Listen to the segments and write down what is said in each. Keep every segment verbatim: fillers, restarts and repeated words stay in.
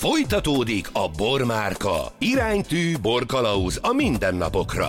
Folytatódik a Bormárka. Iránytű borkalauz a mindennapokra.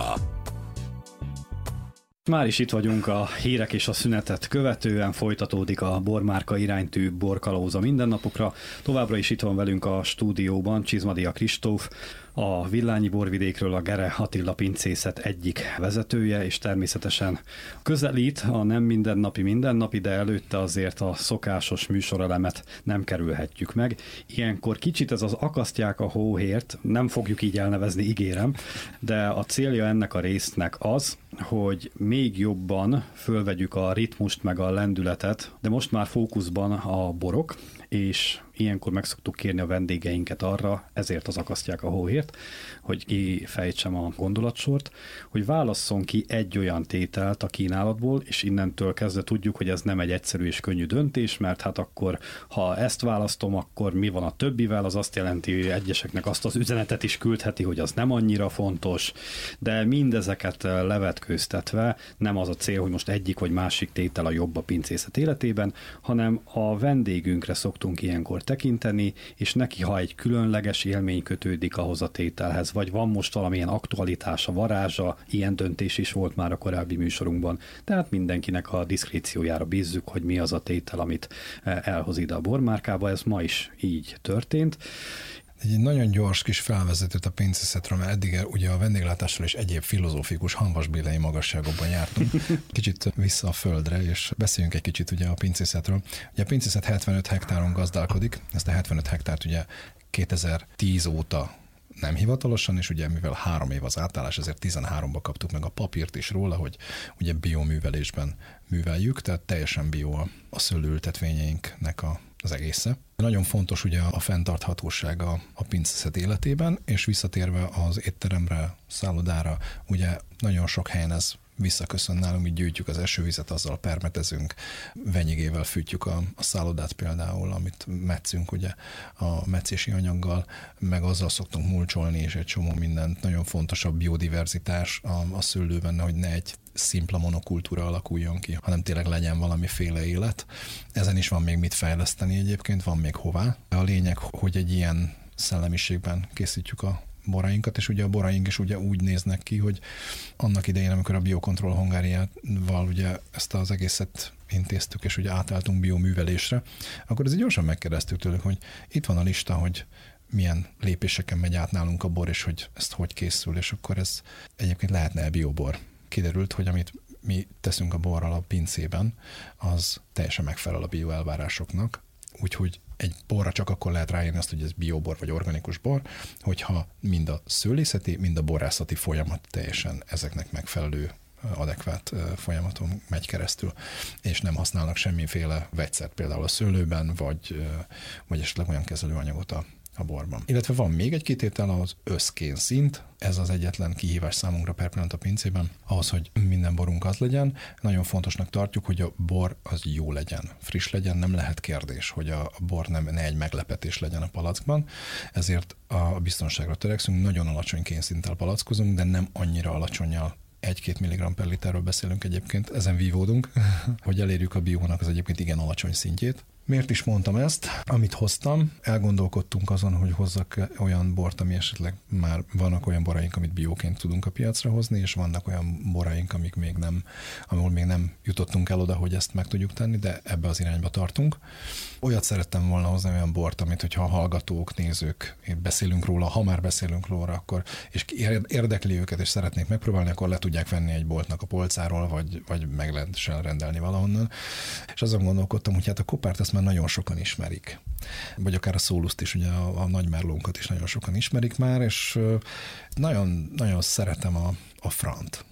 Már is itt vagyunk a hírek és a szünetet követően, folytatódik a Bormárka iránytű borkalauz a mindennapokra. Továbbra is itt van velünk a stúdióban Csizmadia Kristóf, a Villányi borvidékről a Gere Attila pincészet egyik vezetője, és természetesen közelít a nem mindennapi mindennapi, de előtte azért a szokásos műsorelemet nem kerülhetjük meg. Ilyenkor kicsit ez az akasztják a hóhért, nem fogjuk így elnevezni, ígérem, de a célja ennek a résznek az, hogy még jobban fölvegyük a ritmust meg a lendületet, de most már fókuszban a borok, és ilyenkor meg szoktuk kérni a vendégeinket arra, ezért az akasztják a hóhért, hogy kifejtsem a gondolatsort, hogy válasszon ki egy olyan tételt a kínálatból, és innentől kezdve tudjuk, hogy ez nem egy egyszerű és könnyű döntés, mert hát akkor, ha ezt választom, akkor mi van a többivel, az azt jelenti, hogy egyeseknek azt az üzenetet is küldheti, hogy az nem annyira fontos, de mindezeket levetkőztetve nem az a cél, hogy most egyik vagy másik tétel a jobb a pincészet életében, hanem a vendégünkre szoktunk ilyenkor tekinteni, és neki, ha egy különleges élmény kötődik ahhoz a tételhez, vagy van most valamilyen aktualitása, varázsa, ilyen döntés is volt már a korábbi műsorunkban, tehát mindenkinek a diszkréciójára bízzuk, hogy mi az a tétel, amit elhoz ide a bormárkába, ez ma is így történt. Egy nagyon gyors kis felvezetőt a pincészetről, mert eddig ugye a vendéglátásról és egyéb filozófikus hanvasbélei magasságokban jártunk. Kicsit vissza a földre, és beszéljünk egy kicsit ugye a pincészetről. Ugye a pincészet hetvenöt hektáron gazdálkodik, ezt a hetvenöt hektárt ugye kétezer-tíz óta nem hivatalosan, és ugye mivel három év az átállás, ezért tizenháromba kaptuk meg a papírt is róla, hogy ugye bioművelésben műveljük, tehát teljesen bio a, a szőlőültetvényeinknek a, az egésze. Nagyon fontos ugye a fenntarthatóság a, a pincészet életében, és visszatérve az étteremre, szállodára, ugye nagyon sok helyen ez visszaköszön nálunk, mi gyűjtjük az esővizet, azzal permetezünk, venyigével fűtjük a, a szállodát például, amit metszünk ugye a metszési anyaggal, meg azzal szoktunk mulcsolni, és egy csomó mindent. Nagyon fontos a biodiverzitás a, a szőlőben, hogy ne egy szimpla monokultúra alakuljon ki, hanem tényleg legyen valamiféle élet. Ezen is van még mit fejleszteni egyébként, van még hová. A lényeg, hogy egy ilyen szellemiségben készítjük a borainkat, és ugye a boraink is ugye úgy néznek ki, hogy annak idején, amikor a Biocontrol Hungáriával ugye ezt az egészet intéztük, és ugye átálltunk bioművelésre, akkor ezért gyorsan megkérdeztük tőlük, hogy itt van a lista, hogy milyen lépéseken megy át nálunk a bor, és hogy ezt hogy készül, és akkor ez egyébként lehetne biobor. Kiderült, hogy amit mi teszünk a borral a pincében, az teljesen megfelel a bio elvárásoknak, úgyhogy egy borra csak akkor lehet rájönni azt, hogy ez biobor vagy organikus bor, hogyha mind a szőlészeti, mind a borászati folyamat teljesen ezeknek megfelelő, adekvát folyamaton megy keresztül, és nem használnak semmiféle vegyszert például a szőlőben, vagy, vagy esetleg olyan kezelőanyagot a a borban. Illetve van még egy kitétel, az összkén szint, ez az egyetlen kihívás számunkra per pillanat a pincében, ahhoz, hogy minden borunk az legyen. Nagyon fontosnak tartjuk, hogy a bor az jó legyen, friss legyen, nem lehet kérdés, hogy a bor nem, ne egy meglepetés legyen a palackban, ezért a biztonságra törekszünk, nagyon alacsony kénszinttel palackozunk, de nem annyira alacsonnyal. egy-két milligramm per literről beszélünk egyébként, ezen vívódunk, hogy elérjük a biónak az egyébként igen alacsony szintjét. Miért is mondtam ezt? Amit hoztam, elgondolkodtunk azon, hogy hozzak olyan bort, ami esetleg már vannak olyan boraink, amit bióként tudunk a piacra hozni, és vannak olyan boraink, amik még nem, ahol még nem jutottunk el oda, hogy ezt meg tudjuk tenni, de ebbe az irányba tartunk. Olyat szerettem volna hozni, olyan bort, amit hogyha a hallgatók, nézők, beszélünk róla, ha már beszélünk róla, akkor, és érdekli őket, és szeretnék megpróbálni, akkor le tudják venni egy boltnak a polcáról, vagy, vagy meg lehessen rendelni valahonnan. És azon gondolkodtam, hogy hát a kopárt ezt már nagyon sokan ismerik. Vagy akár a szóluszt is, ugye a, a nagymárlónkat is nagyon sokan ismerik már, és nagyon, nagyon szeretem a, a frant.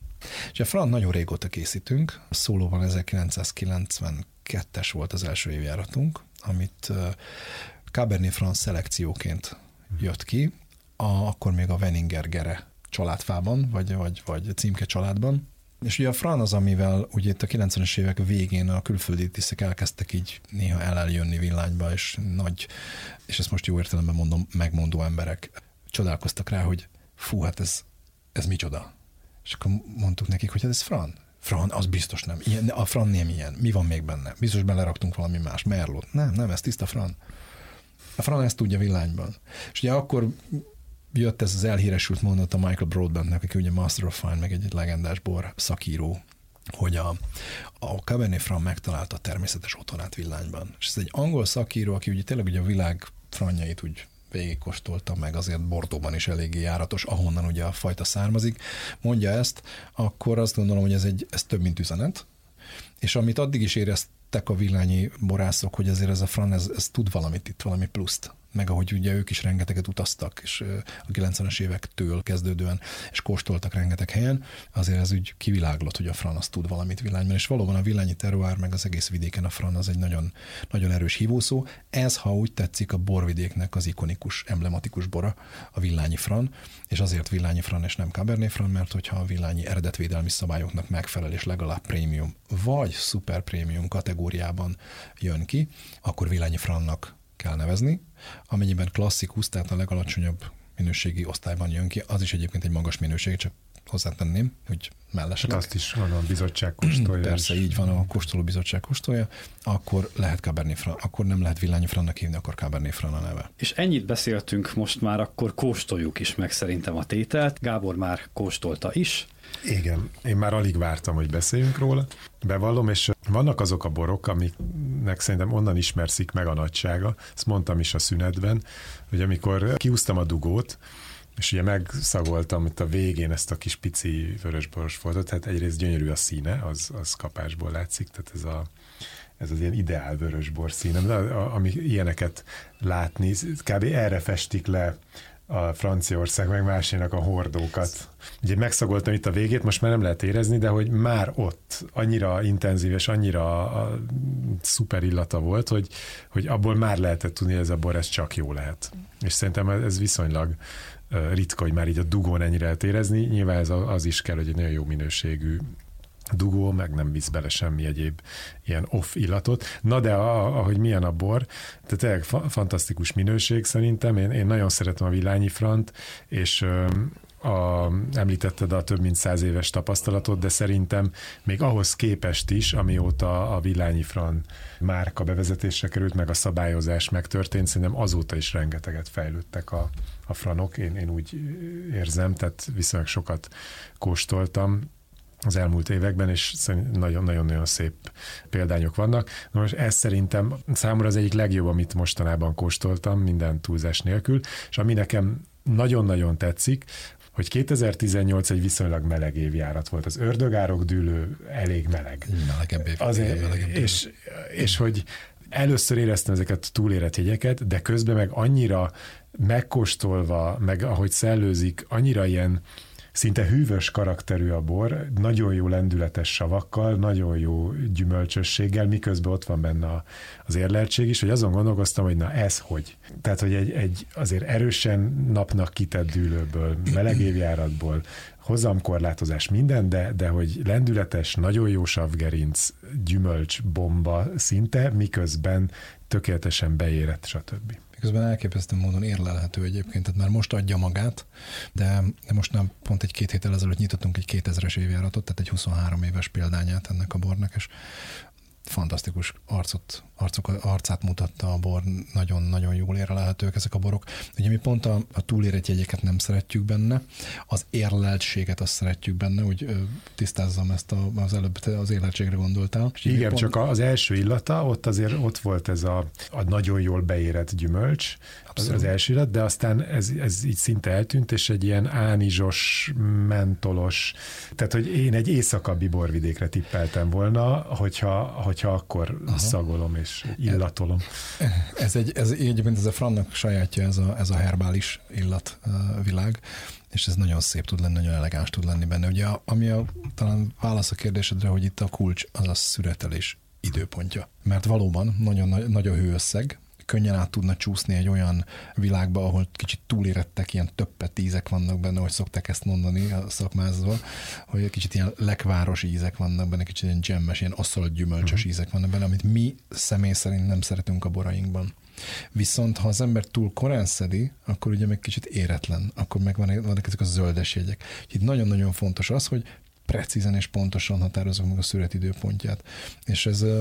És a frant nagyon régóta készítünk. A szólóban ezerkilencszázkilencvenkettes volt az első évjáratunk, amit Cabernet Franc szelekcióként jött ki, a, akkor még a Wenninger Gere családfában, vagy, vagy, vagy címke családban. És ugye a Fran az, amivel ugye itt a kilencvenes évek végén a külföldi tisztek elkezdtek így néha eljönni villányba, és nagy, és ezt most jó értelemben mondom, megmondó emberek csodálkoztak rá, hogy fú, hát ez, ez micsoda. És akkor mondtuk nekik, hogy hát ez Fran. Fran, az biztos nem. Ilyen, a Fran nem ilyen. Mi van még benne? Biztos beleraktunk valami más. Merlot. Nem, nem, ez tiszta Fran. A Fran ezt tudja villányban. És ugye akkor jött ez az elhíresült mondat a Michael Broadbentnek, aki ugye Master of Fine, meg egy, egy legendás bor szakíró, hogy a, a Cabernet Franc megtalálta a természetes otthonát villányban. És ez egy angol szakíró, aki ugye tényleg ugye a világ franjait úgy végigkóstolta, meg azért Bordeauxban is eléggé járatos, ahonnan ugye a fajta származik. Mondja ezt, akkor azt gondolom, hogy ez, egy, ez több, mint üzenet, és amit addig is éreztek a villányi borászok, hogy azért ez a Fran, ez, ez tud valamit itt, valami pluszt. Meg ahogy ugye ők is rengeteget utaztak, és a kilencvenes évektől kezdődően, és kóstoltak rengeteg helyen, azért ez úgy kiviláglott, hogy a Fran az tud valamit villányban, és valóban a villányi terroir, meg az egész vidéken a Fran az egy nagyon, nagyon erős hívószó. Ez, ha úgy tetszik, a borvidéknek az ikonikus, emblematikus bora, a villányi Fran, és azért villányi Fran és nem Cabernet Franc, mert hogyha a villányi eredetvédelmi szabályoknak megfelel, és legalább prémium, vagy szuper prémium kategóriában jön ki, akkor villányi Frannak kell nevezni. Amennyiben klasszikus, tehát a legalacsonyabb minőségi osztályban jön ki, az is egyébként egy magas minőség, csak hozzátenném, hogy mellesleg. Hát azt is van a bizottság kóstolja. Persze, így van, a kóstolóbizottság kóstolja, akkor lehet Cabernet Franc, akkor nem lehet villányi Francnak hívni, akkor Cabernet Franc a neve. És ennyit beszéltünk, most már akkor kóstoljuk is meg szerintem a tételt. Gábor már kóstolta is. Igen, én már alig vártam, hogy beszéljünk róla. Bevallom, és vannak azok a borok, amiknek szerintem onnan ismerszik meg a nagysága. Ezt mondtam is a szünetben, hogy amikor kiúztam a dugót, és ugye megszagoltam itt a végén ezt a kis pici vörösboros foltot, tehát egyrészt gyönyörű a színe, az, az kapásból látszik, tehát ez, a, ez az ilyen ideál vörösbor színe, de ami ilyeneket látni, kb. Erre festik le a Franciaország meg másénak a hordókat. Ugye megszagoltam itt a végét, most már nem lehet érezni, de hogy már ott annyira intenzív és annyira a szuper illata volt, hogy, hogy abból már lehetett tudni, hogy ez a bor, ez csak jó lehet. És szerintem ez viszonylag ritka, hogy már így a dugón ennyire lehet érezni. Nyilván ez az is kell, hogy egy nagyon jó minőségű dugó, meg nem visz bele semmi egyéb ilyen off illatot. Na de a, ahogy milyen a bor, tehát tényleg fa- fantasztikus minőség szerintem. Én, én nagyon szeretem a villányi Frant, és a, említetted a több mint száz éves tapasztalatot, de szerintem még ahhoz képest is, amióta a villányi Fran márka bevezetésre került, meg a szabályozás megtörtént, szerintem azóta is rengeteget fejlődtek a, a Franok. Én, én úgy érzem, tehát viszonylag sokat kóstoltam az elmúlt években, és nagyon-nagyon szép példányok vannak. Na most ez szerintem számomra az egyik legjobb, amit mostanában kóstoltam, minden túlzás nélkül, és ami nekem nagyon-nagyon tetszik, hogy kétezer-tizennyolc egy viszonylag meleg évjárat volt. Az ördögárok dűlő elég meleg. Melegebb év. Azért, melegebb és, és hogy először éreztem ezeket a túlérett jegyeket, de közben meg annyira megkóstolva, meg ahogy szellőzik, annyira ilyen szinte hűvös karakterű a bor, nagyon jó lendületes savakkal, nagyon jó gyümölcsösséggel, miközben ott van benne az érleltség is, hogy azon gondolkoztam, hogy na ez hogy? Tehát, hogy egy, egy azért erősen napnak kitett dűlőből, meleg évjáratból, hozamkorlátozás minden, de, de hogy lendületes, nagyon jó savgerinc, gyümölcs bomba szinte, miközben tökéletesen beérett, stb. Miközben elképesztő módon érlelhető egyébként, tehát már most adja magát, de, de most nem pont egy-két héttel ezelőtt nyitottunk egy kétezres évjáratot, tehát egy huszonhárom éves példányát ennek a bornak, és fantasztikus arcot, arcok, arcát mutatta a bor, nagyon-nagyon jól érlelhetők ezek a borok. Ugye mi pont a, a túlérett jegyeket nem szeretjük benne, az érleltséget azt szeretjük benne, hogy ö, tisztázzam ezt a, az előbb az érleltségre gondoltál. Igen, pont... csak az első illata, ott azért ott volt ez a, a nagyon jól beérett gyümölcs, az, az első illat, de aztán ez, ez így szinte eltűnt, és egy ilyen ánizsos, mentolos, tehát hogy én egy északabbi borvidékre tippeltem volna, hogyha, hogyha akkor Aha. szagolom és illatolom. Ez egy, ez egyébként ez a Frannak sajátja, ez a, ez a herbális illatvilág, és ez nagyon szép tud lenni, nagyon elegáns tud lenni benne. Ugye ami a, talán válasz a kérdésedre, hogy itt a kulcs az a szüretelés időpontja. Mert valóban nagyon nagy a hőösszeg, könnyen át tudna csúszni egy olyan világba, ahol kicsit túlérettek, ilyen többet ízek vannak benne, hogy szokták ezt mondani a szakmázva, hogy egy kicsit ilyen lekváros ízek vannak benne, kicsit ilyen dzsemmes, ilyen aszalt gyümölcsös uh-huh. ízek vannak benne, amit mi személy szerint nem szeretünk a borainkban. Viszont ha az ember túl korán szedi, akkor ugye meg kicsit éretlen, akkor meg vannak ezek a zöldes jegyek. Itt nagyon-nagyon fontos az, hogy precízen és pontosan határozzuk meg a szüret időpontját. És ez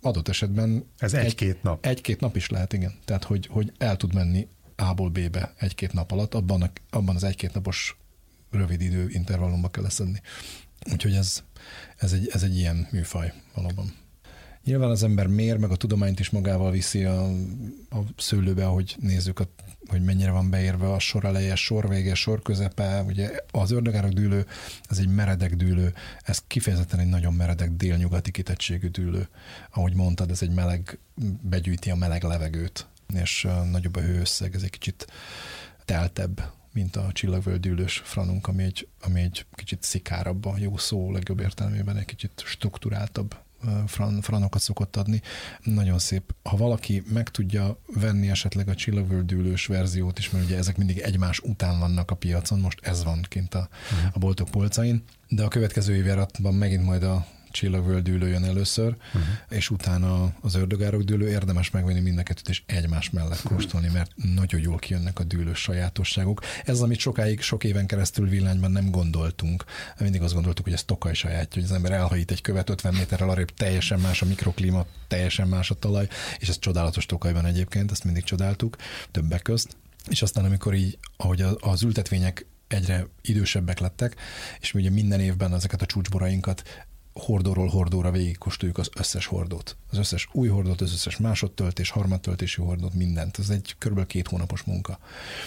adott esetben... Ez egy-két nap. Egy-két nap is lehet, igen. Tehát, hogy, hogy el tud menni A-ból B-be egy-két nap alatt, abban, a, abban az egy-két napos rövid idő intervallumban kell leszedni. Úgyhogy ez, ez, egy, ez egy ilyen műfaj valóban. Nyilván az ember mér, meg a tudományt is magával viszi a, a szőlőbe, ahogy nézzük, a, hogy mennyire van beérve a sor eleje, sor vége, sor közepe. Ugye az ördögárok dűlő, ez egy meredek dűlő, ez kifejezetten egy nagyon meredek délnyugati kitettségű dűlő. Ahogy mondtad, ez egy meleg, begyűjti a meleg levegőt, és nagyobb a hőösszeg, ez egy kicsit teltebb, mint a csillagvölgydűlős franunk, ami egy, ami egy kicsit szikárabb, a jó szó legjobb értelmében, egy kicsit strukturáltabb fran, franokat szokott adni. Nagyon szép. Ha valaki meg tudja venni esetleg a csillagvölgydűlős verziót is, mert ugye ezek mindig egymás után vannak a piacon, most ez van kint a, uh-huh. a boltok polcain, de a következő évjáratban megint majd a csillagvölgydűlő jön először, uh-huh. és utána az ördögárok dűlő, érdemes megvenni mind a kettőt, és egymás mellett kóstolni, mert nagyon jól kijönnek a dűlős sajátosságok. Ez, amit sokáig, sok éven keresztül villányban nem gondoltunk. Mindig azt gondoltuk, hogy ez Tokaj sajátja, hogy az ember elhajít egy követ ötven méterrel arrébb, teljesen más a mikroklíma, teljesen más a talaj, és ez csodálatos Tokajban egyébként, ezt mindig csodáltuk, többek közt. És aztán, amikor így, ahogy az ültetvények egyre idősebbek lettek, és mi ugye minden évben ezeket a csúcsborainkat hordóról hordóra végigkóstoljuk az összes hordót. Az összes új hordót, az összes másodtöltés, harmadtöltési hordót, mindent. Ez egy körülbelül két hónapos munka.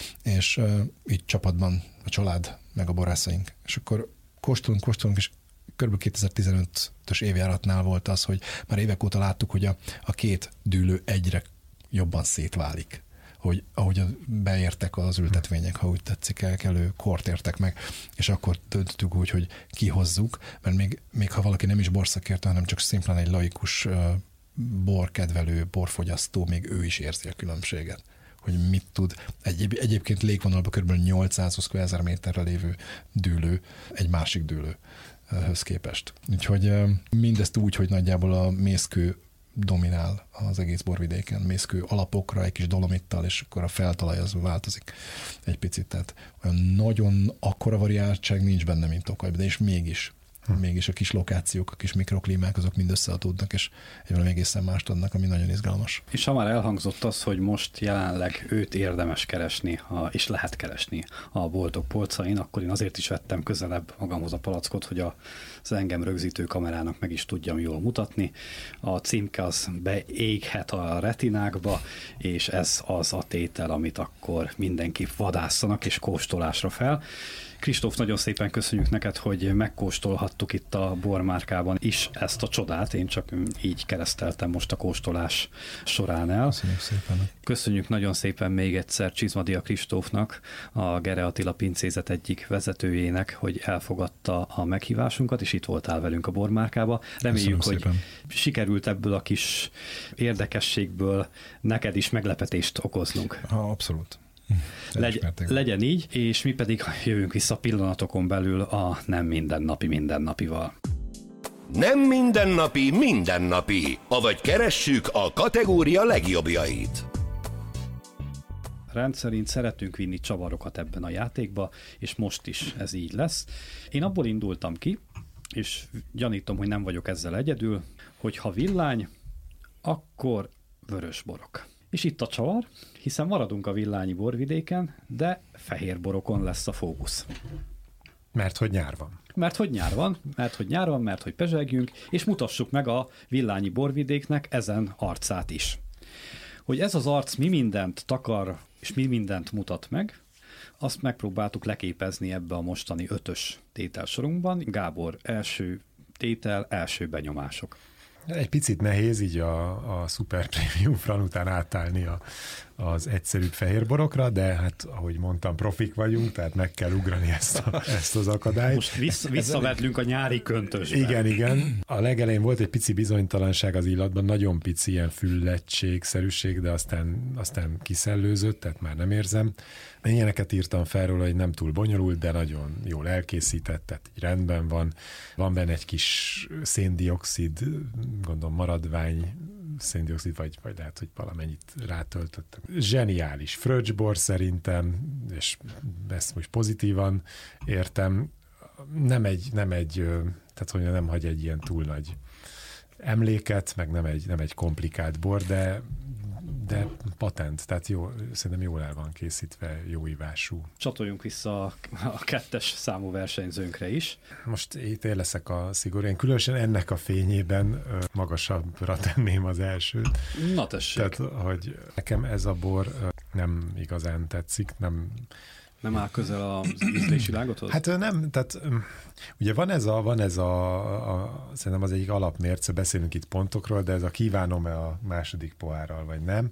És uh, így csapatban a család, meg a borászaink. És akkor kóstolunk, kóstolunk, és körülbelül kétezer-tizenötös évjáratnál volt az, hogy már évek óta láttuk, hogy a, a két dűlő egyre jobban szétválik. Hogy ahogy beértek az ültetvények, ha úgy tetszik, el kellő kort értek meg, és akkor döntöttük úgy, hogy kihozzuk, mert még, még ha valaki nem is borszakértő, hanem csak szimplán egy laikus uh, borkedvelő, borfogyasztó, még ő is érzi a különbséget, hogy mit tud. Egy, egyébként légvonalban kb. nyolcszáz köbméterre lévő dűlő egy másik dűlőhöz képest. Úgyhogy uh, mindezt úgy, hogy nagyjából a mészkő dominál az egész borvidéken, mészkő alapokra, egy kis dolomittal, és akkor a feltalaj az változik egy picit. Tehát olyan nagyon akkora variáltság nincs benne, mint Tokajban, de és mégis, hm. mégis a kis lokációk, a kis mikroklímák, azok mind összeadódnak, és egy valami egészen mást adnak, ami nagyon izgalmas. És ha már elhangzott az, hogy most jelenleg őt érdemes keresni, és lehet keresni a boltok polcain, akkor én azért is vettem közelebb magamhoz a palackot, hogy a az engem rögzítő kamerának meg is tudjam jól mutatni. A címke az beéghet a retinákba, és ez az a tétel, amit akkor mindenki vadászanak és kóstolásra fel. Kristóf, nagyon szépen köszönjük neked, hogy megkóstolhattuk itt a bormárkában is ezt a csodát. Én csak így kereszteltem most a kóstolás során el. Köszönjük szépen. Köszönjük nagyon szépen még egyszer Csizmadia Kristófnak, a Gere Attila pincézet egyik vezetőjének, hogy elfogadta a meghívásunkat, és itt voltál velünk a bormárkába. Reméljük, hogy sikerült ebből a kis érdekességből neked is meglepetést okoznunk. Ha, abszolút. Legy, legyen így, és mi pedig jövünk vissza pillanatokon belül a nem mindennapi mindennapival. Nem mindennapi mindennapi, avagy keressük a kategória legjobbjait. Rendszerint szeretünk vinni csavarokat ebben a játékba, és most is ez így lesz. Én abból indultam ki, és gyanítom, hogy nem vagyok ezzel egyedül, hogy ha villány, akkor vörös borok. És itt a csavar, hiszen maradunk a villányi borvidéken, de fehér borokon lesz a fókusz. Mert hogy nyár van. Mert hogy nyár van, mert hogy nyár van, mert hogy pezsegjünk, és mutassuk meg a villányi borvidéknek ezen arcát is. Hogy ez az arc mi mindent takar, és mi mindent mutat meg, azt megpróbáltuk leképezni ebbe a mostani ötös tételsorunkban. Gábor, első tétel, első benyomások. Egy picit nehéz így a, a Super Premium Fran után átállni a, az egyszerűbb fehérborokra, de hát ahogy mondtam, profik vagyunk, tehát meg kell ugrani ezt, a, ezt az akadályt. Most vissz, visszavedlünk a nyári köntösbe. Igen, igen. A legelején volt egy pici bizonytalanság az illatban, nagyon pici ilyen füllettségszerűség, de aztán, aztán kiszellőzött, tehát már nem érzem. Én ilyeneket írtam fel róla, hogy nem túl bonyolult, de nagyon jól elkészített, tehát így rendben van. Van benne egy kis széndioxid, gondolom maradvány, széndioxid, vagy, vagy lehet, hogy valamennyit rátöltöttem. Zseniális fröccsbor szerintem, és ezt most pozitívan értem. Nem egy, nem egy, tehát hogy nem hagy egy ilyen túl nagy emléket, meg nem egy, nem egy komplikált bor, de de patent, tehát jó, szerintem jól el van készítve, jó ívású. Csatoljunk vissza a, a kettes számú versenyzőnkre is. Most itt én leszek a szigorú, én különösen ennek a fényében magasabbra tenném az elsőt. Na tessék. Tehát, hogy nekem ez a bor nem igazán tetszik, nem... Nem áll közel az ízlési lágothoz? Hát nem, tehát ugye van ez a, van ez a, a szerintem az egyik alapmérce, beszélünk itt pontokról, de ez a kívánom-e a második pohárral, vagy nem.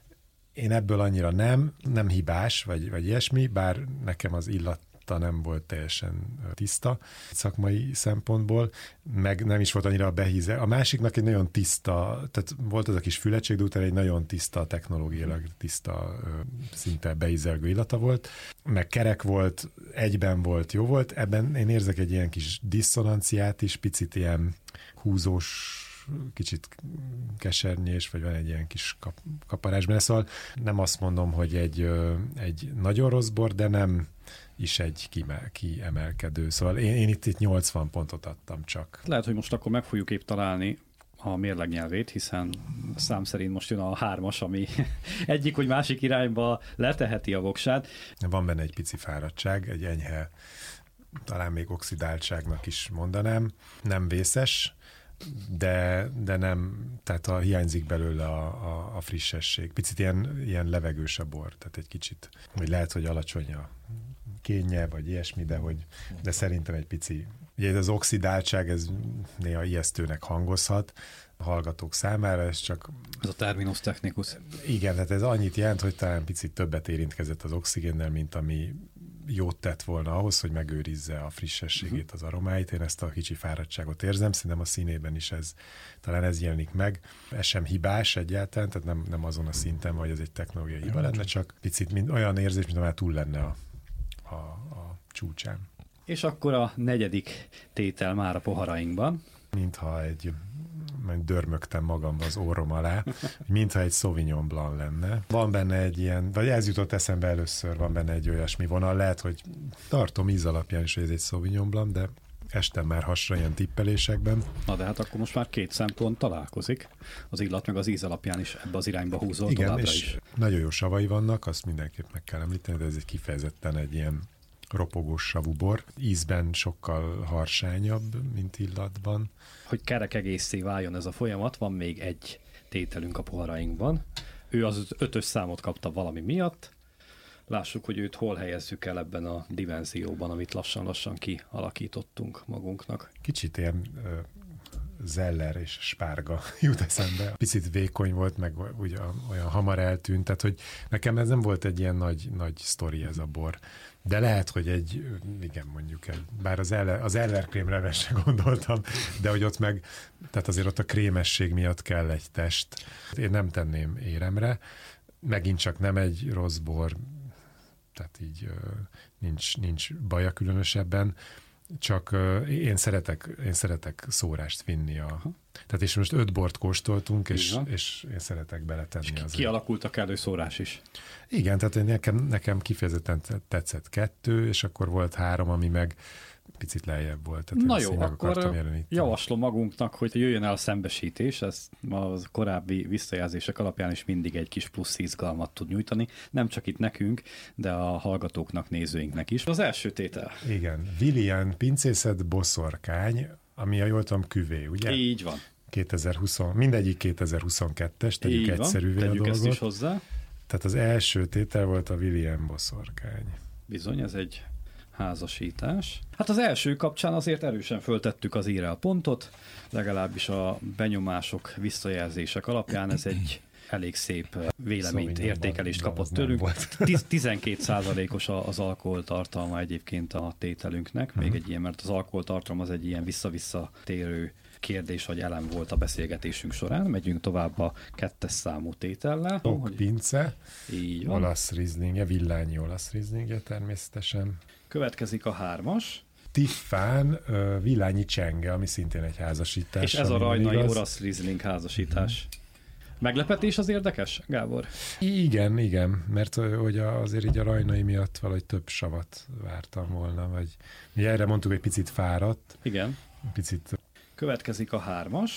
Én ebből annyira nem, nem hibás, vagy, vagy ilyesmi, bár nekem az illata nem volt teljesen tiszta szakmai szempontból, meg nem is volt annyira behíze. A másiknak egy nagyon tiszta, tehát volt az a kis fületség, de utána egy nagyon tiszta, technológiailag tiszta, szinte beízelgő illata volt, meg kerek volt, egyben volt, jó volt. Ebben én érzek egy ilyen kis diszonanciát is, picit ilyen húzós, kicsit kesernyés, vagy van egy ilyen kis kap, kaparás benne. Szóval nem azt mondom, hogy egy, egy nagyon rossz bor, de nem is egy kiemelkedő. Szóval én, én itt, itt nyolcvan pontot adtam csak. Lehet, hogy most akkor meg fogjuk épp találni a mérleg nyelvét, hiszen szám szerint most jön a hármas, ami egyik, hogy másik irányba leteheti a voksát. Van benne egy pici fáradtság, egy enyhe, talán még oxidáltságnak is mondanám. Nem vészes, de, de nem, tehát a, hiányzik belőle a, a, a frissesség. Picit ilyen, ilyen levegős a bor, tehát egy kicsit, hogy lehet, hogy alacsony a kénje, vagy ilyesmi, de, hogy, de szerintem egy pici. Ugye ez az oxidáltság, ez néha ijesztőnek hangozhat a hallgatók számára, ez csak... Ez a terminus technicus. Igen, tehát ez annyit jelent, hogy talán picit többet érintkezett az oxigénnel, mint ami jót tett volna ahhoz, hogy megőrizze a frissességét, az aromáit. Én ezt a kicsi fáradtságot érzem, szerintem a színében is ez, talán ez jelenik meg. Ez sem hibás egyáltalán, tehát nem, nem azon a szinten, hogy ez egy technológiai hiba lenne, csak picit mint, olyan érzés, mint már túl lenne a, a, a csúcsán. És akkor a negyedik tétel már a poharainkban. Mintha egy, majd dörmögtem magamba az orrom alá, mintha egy Sauvignon Blanc lenne. Van benne egy ilyen, vagy ez jutott eszembe először, van benne egy olyasmi vonal, lehet, hogy tartom íz alapján is, hogy ez egy Sauvignon Blanc, de estem már hasra ilyen tippelésekben. Na de hát akkor most már két szempont találkozik. Az illat meg az íz alapján is ebbe az irányba húzol. Igen, továbbra és is. nagyon jó savai vannak, azt mindenképp meg kell említeni, de ez egy kifejezetten egy ilyen ropogós savú bor. Ízben sokkal harsányabb, mint illatban. Hogy kerek egészé váljon ez a folyamat, van még egy tételünk a poharainkban. Ő az ötös számot kapta valami miatt. Lássuk, hogy őt hol helyezzük el ebben a dimenzióban, amit lassan-lassan kialakítottunk magunknak. Kicsit ilyen uh, zeller és spárga jut eszembe. Picit vékony volt, meg ugye olyan hamar eltűnt, tehát hogy nekem ez nem volt egy ilyen nagy, nagy sztori ez a bor. De lehet, hogy egy, igen, mondjuk egy, bár az, eller, az ellerkrémre se gondoltam, de hogy ott meg, tehát azért ott a krémesség miatt kell egy test. Én nem tenném éremre, megint csak nem egy rossz bor, tehát így nincs, nincs baja különösebben, csak én szeretek, én szeretek szórást vinni. A, tehát és most öt bort kóstoltunk, és, és én szeretek beletenni. És azért. Kialakult a kellő szórás is. Igen, tehát nekem, nekem kifejezetten tetszett kettő, és akkor volt három, ami meg picit lejjebb volt. Tehát na jó, akkor jeleníteni. Javaslom magunknak, hogy jöjjön el a szembesítés, ez a korábbi visszajelzések alapján is mindig egy kis plusz izgalmat tud nyújtani, nem csak itt nekünk, de a hallgatóknak, nézőinknek is. Az első tétel. Igen, Willian pincészet boszorkány, ami a jól tudom küvé, ugye? Így van. kétezer-húsz, mindegyik kétezer-huszonkettes, tegyük így egyszerűvé van, a dolgot. ezt is hozzá. Tehát az első tétel volt a Willian boszorkány. Bizony, ez egy házasítás. Hát az első kapcsán azért erősen föltettük az íre a pontot, legalábbis a benyomások, visszajelzések alapján ez egy elég szép véleményt, szóval értékelést kapott tőlünk. tizenkét százalékos az alkoholtartalma egyébként a tételünknek, még egy ilyen, mert az alkoholtartalom az egy ilyen vissza-vissza térő kérdés vagy elem volt a beszélgetésünk során. Megyünk tovább a kettes számú tétellel. Tok pince, így van. Olasz rizlingje, villányi olasz rizlingje természetesen. Következik a hármas. Tiffán uh, villányi csenge, ami szintén egy házasítás. És ez a rajnai olasz rizling házasítás. Mm. Meglepetés az érdekes, Gábor? Igen, igen, mert hogy azért így a rajnai miatt valahogy több savat vártam volna, vagy mi erre mondtuk, hogy picit fáradt. Igen. Picit. Következik a hármas.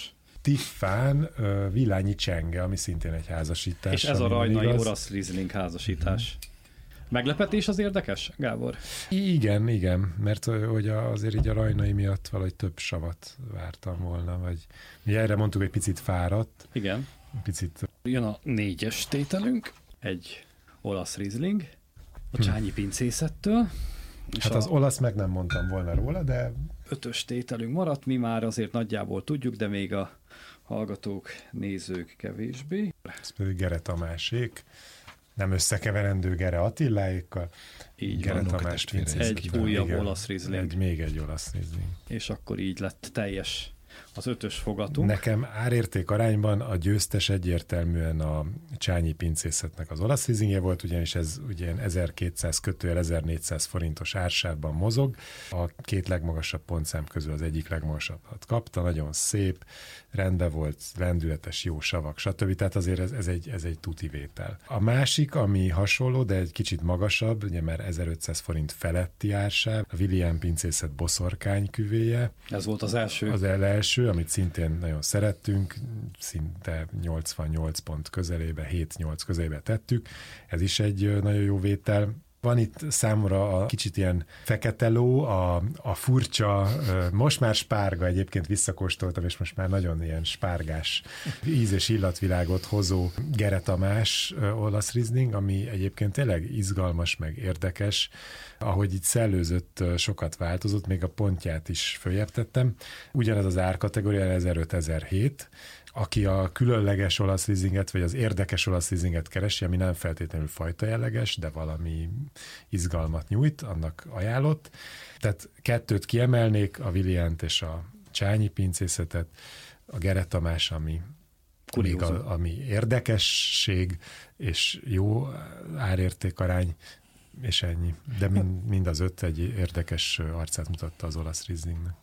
Tiffán uh, Villányi Csenge, ami szintén egy házasítás. És ez a rajnai orosz Riesling házasítás. Mm. Meglepetés az érdekes, Gábor? Igen, igen, mert hogy azért így a rajnai miatt valahogy több savat vártam volna, vagy mi erre mondtuk, egy picit fáradt. Igen. Picit. Jön a négyes tételünk, egy olasz Riesling, a Csányi pincészettől. Hát az olasz meg nem mondtam volna róla, de... Ötös tételünk maradt, mi már azért nagyjából tudjuk, de még a hallgatók, nézők kevésbé. Ez pedig Gere Tamásék, nem összekeverendő Gere Attiláékkal. Így Gere van, Tamás egy újabb igen, olasz Riesling. Egy, még egy olasz Riesling. És akkor így lett teljes az ötös fogatunk. Nekem árérték arányban a győztes egyértelműen a Csányi pincészetnek az olasz Rieslingje volt, ugyanis ez ugye ezerkétszáz kötőjel ezernégyszáz forintos ársávban mozog. A két legmagasabb pontszám közül az egyik legmagasabbat kapta, nagyon szép, rendben volt, lendületes, jó savak, stb. Tehát azért ez, ez, egy, ez egy tuti vétel. A másik, ami hasonló, de egy kicsit magasabb, ugye már ezerötszáz forint feletti ársáv, a William pincészet boszorkány küvéje. Ez volt az első. Az első, amit szintén nagyon szerettünk, szinte nyolcvannyolc pont közelébe, hét-nyolc közelébe tettük. Ez is egy nagyon jó vétel. Van itt számomra a kicsit ilyen fekete ló, a, a furcsa, most már spárga, egyébként visszakóstoltam, és most már nagyon ilyen spárgás íz- és illatvilágot hozó Gere Tamás olasz Riesling, ami egyébként tényleg izgalmas, meg érdekes. Ahogy itt szellőzött, sokat változott, még a pontját is följebb tettem. Ugyanez az árkategória ezeröt-ezerhét, aki a különleges olasz Rieslinget, vagy az érdekes olasz Rieslinget keresi, ami nem feltétlenül fajta jelleges, de valami izgalmat nyújt, annak ajánlott. Tehát kettőt kiemelnék, a Williant és a Csányi pincészetet, a Gere Tamás, ami, még a, ami érdekesség, és jó árértékarány, és ennyi. De mind, mind az öt egy érdekes arcát mutatta az olasz Rieslingnek.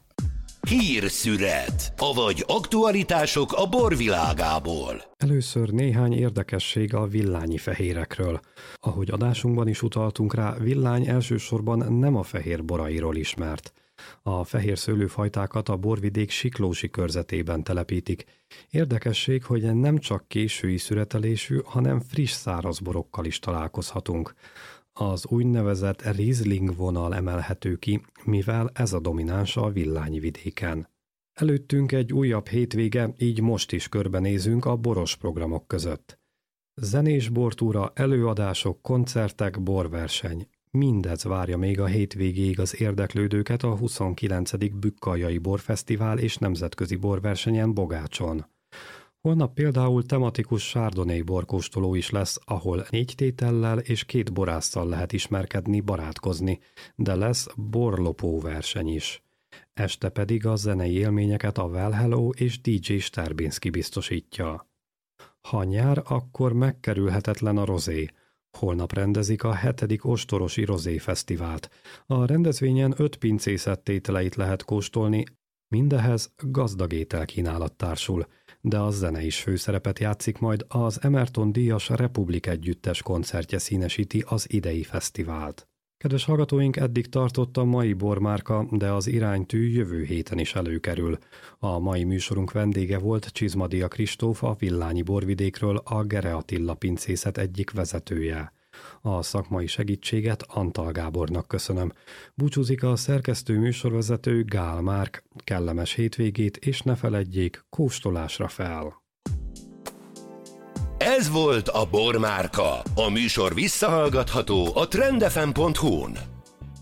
Hírszünet, avagy aktualitások a borvilágából. Először néhány érdekesség a villányi fehérekről. Ahogy adásunkban is utaltunk rá, Villány elsősorban nem a fehér borairól ismert. A fehér szőlőfajtákat a borvidék siklósi körzetében telepítik. Érdekesség, hogy nem csak késői szüretelésű, hanem friss szárazborokkal is találkozhatunk. Az úgynevezett Riesling vonal emelhető ki, mivel ez a domináns a villányi vidéken. Előttünk egy újabb hétvége, így most is körbenézünk a boros programok között. Zenés bortúra, előadások, koncertek, borverseny. Mindez várja még a hétvégéig az érdeklődőket a huszonkilencedik Bükkaljai Borfesztivál és Nemzetközi Borversenyen Bogácson. Holnap például tematikus sárdonné borkóstoló is lesz, ahol négy tétellel és két borásszal lehet ismerkedni, barátkozni, de lesz borlopó verseny is. Este pedig a zenei élményeket a Well Hello és dé dzsé Sterbinski biztosítja. Ha nyár, akkor megkerülhetetlen a rozé. Holnap rendezik a hetedik Ostorosi Rozé Fesztivált. A rendezvényen öt pincészet tételeit lehet kóstolni, mindehez gazdag ételkínálat társul, de a zene is főszerepet játszik, majd az Emerton díjas Republik együttes koncertje színesíti az idei fesztivált. Kedves hallgatóink, eddig tartott a mai bormárka, de az iránytű jövő héten is előkerül. A mai műsorunk vendége volt Csizmadia Kristóf, a Villányi borvidékről, a Gere Attila pincészet egyik vezetője. A szakmai segítséget Antal Gábornak köszönöm. Búcsúzik a szerkesztő műsorvezető Gál Márk. Kellemes hétvégét, és ne feledjék, kóstolásra fel! Ez volt a Bormárka. A műsor visszahallgatható a trend f m pont hu-n.